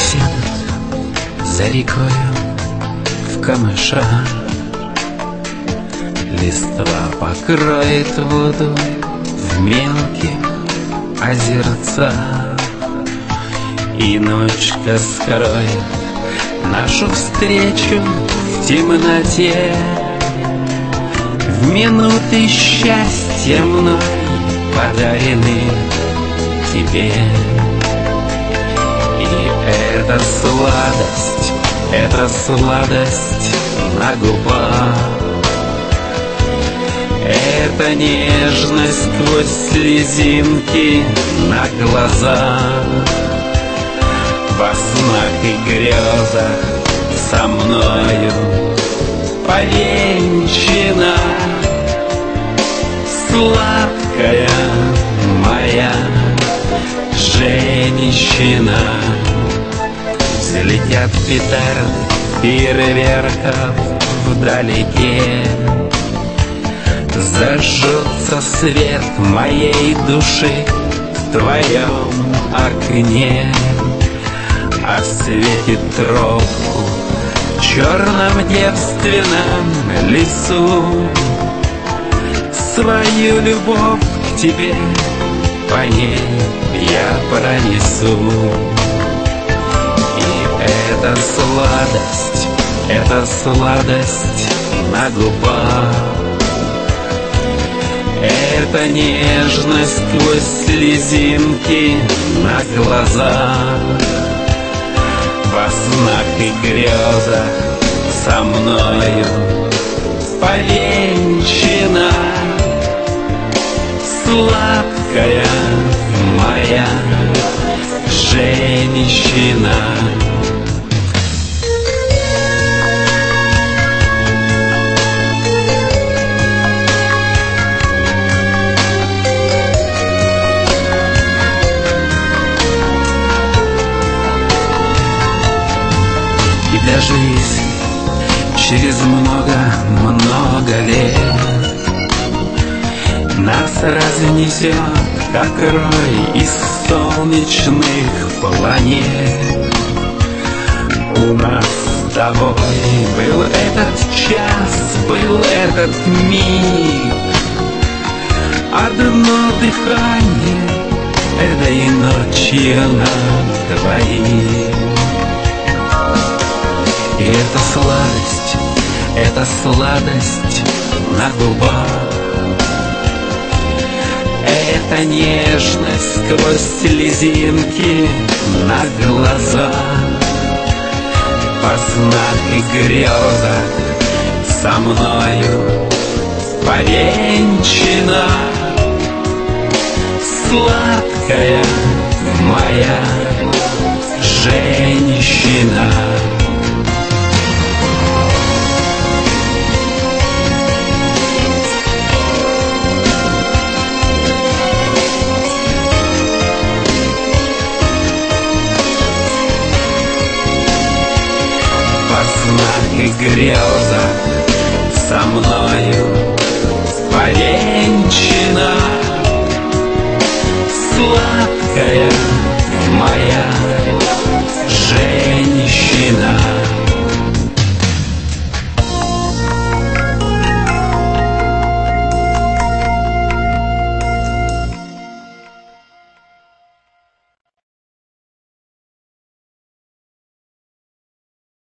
сядут за рекою в камышах. Листва покроет воду в мелких озерцах, и ночка скроет нашу встречу в темноте. В минуты счастья мной подарены тебе. И эта сладость на губах, это нежность сквозь слезинки на глазах. Во снах и грезах со мною повенчана сладкая моя женщина. Взлетят петарды фейерверков вдалеке, зажжется свет моей души в твоем окне. Осветит тропку в черном девственном лесу. Свою любовь к тебе по ней я пронесу. И эта сладость на губах, это нежность сквозь слезинки на глазах. Во снах и грезах со мною повенчана сладкая моя женщина. И даже если через много лет нас разнесет, как рой из солнечных планет, у нас с тобой был этот час, был этот миг, одно дыхание этой ночью на двоих. И эта сладость на губах, это нежность сквозь слезинки на глазах. Во снах и грезах со мною повенчана сладкая моя женщина. И грезах со мной